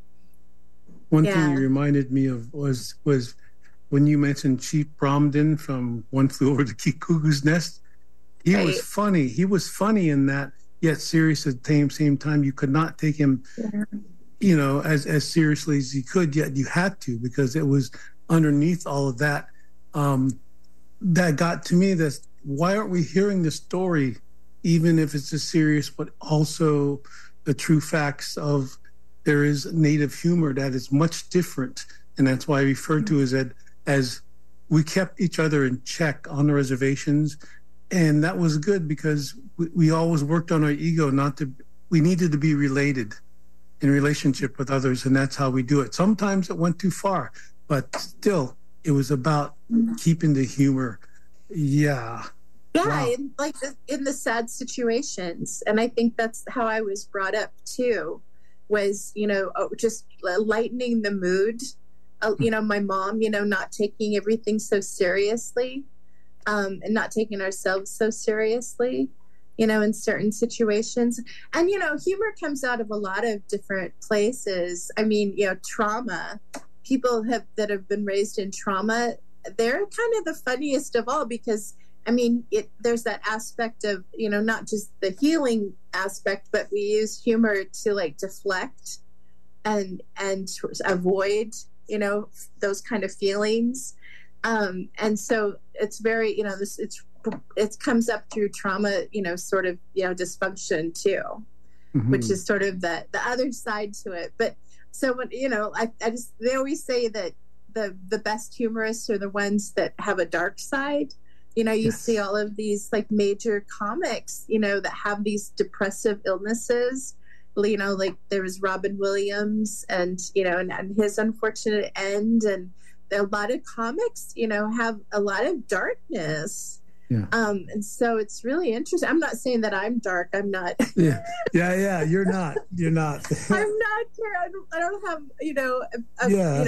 One yeah. thing you reminded me of was was when you mentioned Chief Bromden from One Flew Over the Cuckoo's Nest. He right. was funny. He was funny in that, yet serious at the same, same time. You could not take him, yeah. you know, as, as seriously as you could, yet you had to, because it was underneath all of that. Um, that got to me that why aren't we hearing the story, even if it's a serious, but also the true facts of there is Native humor that is much different. And that's why I refer to it as, as we kept each other in check on the reservations. And that was good because we, we always worked on our ego, not to, we needed to be related in relationship with others. And that's how we do it. Sometimes it went too far, but still it was about keeping the humor. Yeah. Yeah, wow. in, like in the sad situations. And I think that's how I was brought up too. Was, you know, just lightening the mood. Uh, you know, my mom, you know, not taking everything so seriously um, and not taking ourselves so seriously, you know, in certain situations. And, you know, humor comes out of a lot of different places. I mean, you know, trauma, people have that have been raised in trauma, they're kind of the funniest of all because I mean, it, there's that aspect of, you know, not just the healing aspect, but we use humor to like deflect and and to avoid, you know, those kind of feelings. Um, and so it's very, you know, this it's it comes up through trauma, you know, sort of, you know, dysfunction too, mm-hmm. which is sort of the the other side to it. But so when, you know, I, I just they always say that the the best humorists are the ones that have a dark side. You know, you yes. see all of these like major comics, you know, that have these depressive illnesses, you know, like there was Robin Williams and, you know, and, and his unfortunate end. And a lot of comics, you know, have a lot of darkness. Yeah. Um, and so it's really interesting. I'm not saying that I'm dark. I'm not. yeah. Yeah. Yeah. You're not. You're not. I'm not. I don't, I don't have, you know, a, yeah. you know,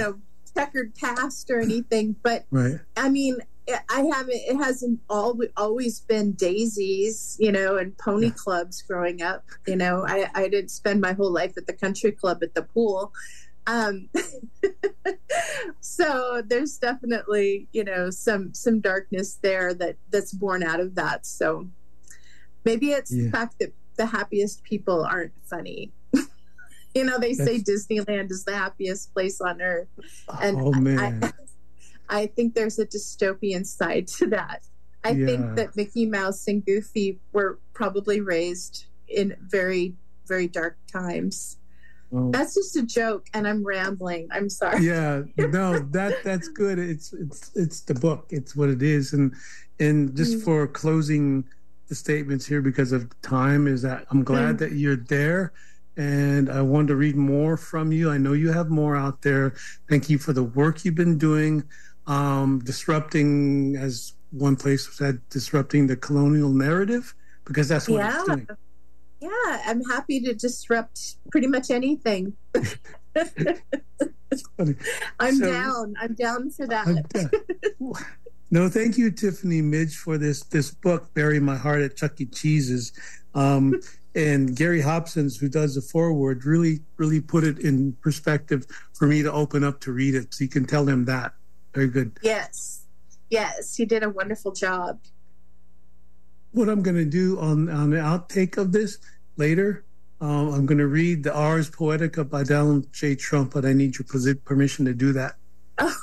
checkered past or anything, but right. I mean, I haven't, it hasn't all, always been daisies, you know, and pony yeah. clubs growing up. You know, I, I didn't spend my whole life at the country club at the pool. Um, so there's definitely, you know, some, some darkness there that that's born out of that. So maybe it's yeah. the fact that the happiest people aren't funny. You know, they that's... say Disneyland is the happiest place on earth. And oh, man. I, I think there's a dystopian side to that. I yeah. think that Mickey Mouse and Goofy were probably raised in very, very dark times. Oh. That's just a joke, and I'm rambling. I'm sorry. Yeah, no, that that's good. It's it's it's the book. It's what it is, and and just mm. for closing the statements here because of time, is that I'm glad mm. that you're there. And I wanted to read more from you. I know you have more out there. Thank you for the work you've been doing. Um, disrupting, as one place said, disrupting the colonial narrative, because that's what yeah. it's doing. Yeah, I'm happy to disrupt pretty much anything. I'm so, down. I'm down for that. No, thank you, Tiffany Midge, for this this book, Bury My Heart at Chuck E. Cheese's. Um, and Gary Hobsons, who does the foreword, really, really put it in perspective for me to open up to read it. So you can tell him that. Very good. Yes. Yes, he did a wonderful job. What I'm going to do on, on the outtake of this later, um, I'm going to read the Ars Poetica by Donald J. Trump, but I need your permission to do that. Oh.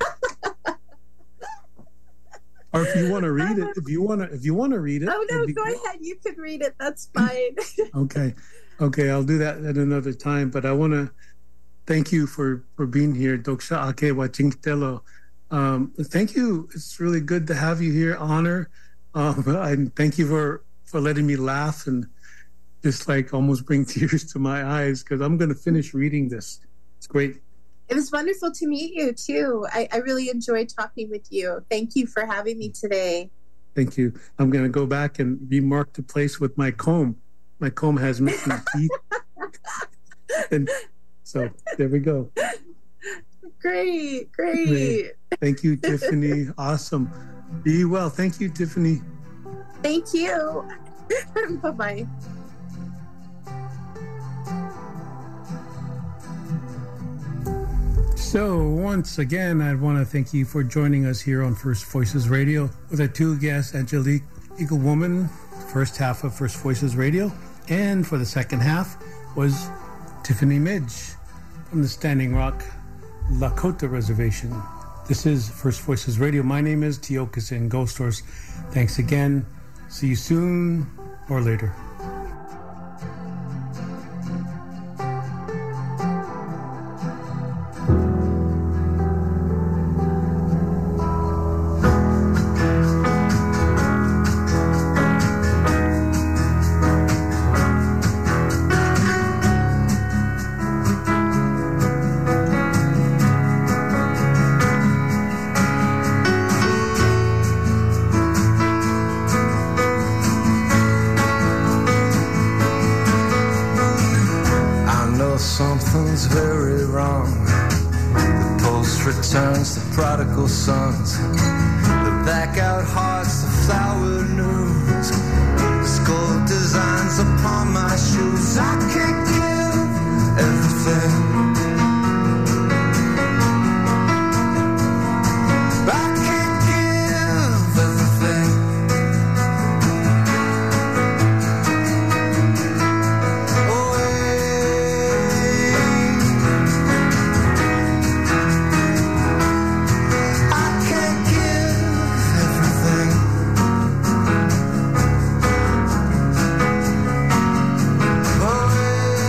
Or if you want to read it, if you want to, if you want to read it. Oh no, go cool. ahead. You can read it. That's fine. Okay, okay, I'll do that at another time. But I want to thank you for for being here, Doksha Ake Wachingtelo. Um, thank you. It's really good to have you here. Honor. Um, and thank you for for letting me laugh and just like almost bring tears to my eyes because I'm going to finish reading this. It's great. It was wonderful to meet you, too. I, I really enjoyed talking with you. Thank you for having me today. Thank you. I'm going to go back and remark the place with my comb. My comb has missing teeth. And so there we go. Great, great. great. Thank you, Tiffany. Awesome. Be well. Thank you, Tiffany. Thank you. Bye-bye. So once again, I want to thank you for joining us here on First Voices Radio with our two guests, Angelique Eagle Woman, first half of First Voices Radio, and for the second half was Tiffany Midge from the Standing Rock Lakota Reservation. This is First Voices Radio. My name is Tiokasin Ghost Horse. Thanks again. See you soon or later. Something's very wrong. The post returns the prodigal sons, the back out hearts, the flowered noons, the skull designs upon my shoes. I can't give everything. I can't give everything. Away.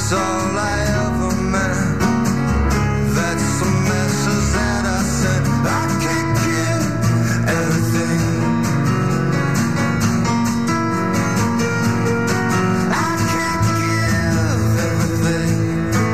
is all I ever meant. That's some message that I sent. I can't give everything. I can't give everything.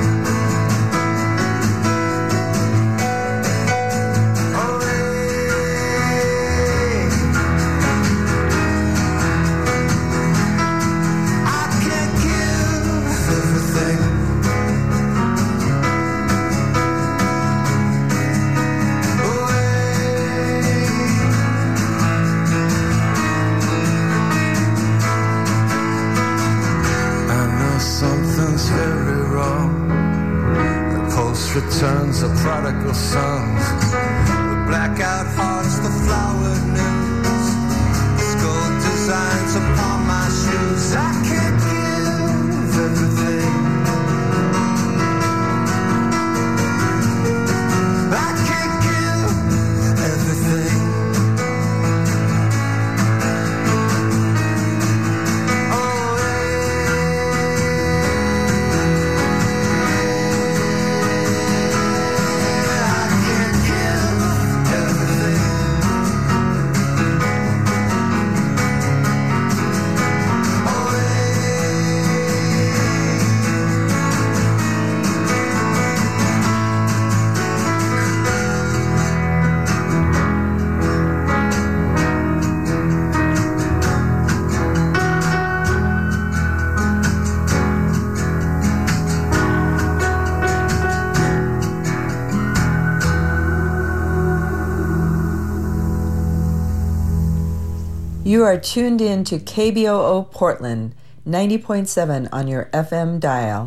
Something's very wrong. The post returns the prodigal sons, the blackout hearts, the flowered news, the skull designs upon my shoes. I can't give everything. I can't give everything. You are tuned in to K B O O Portland, ninety point seven on your F M dial.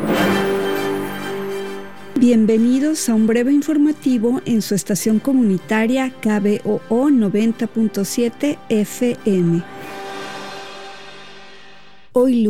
Bienvenidos a un breve informativo en su estación comunitaria K B O O noventa punto siete F M. Hoy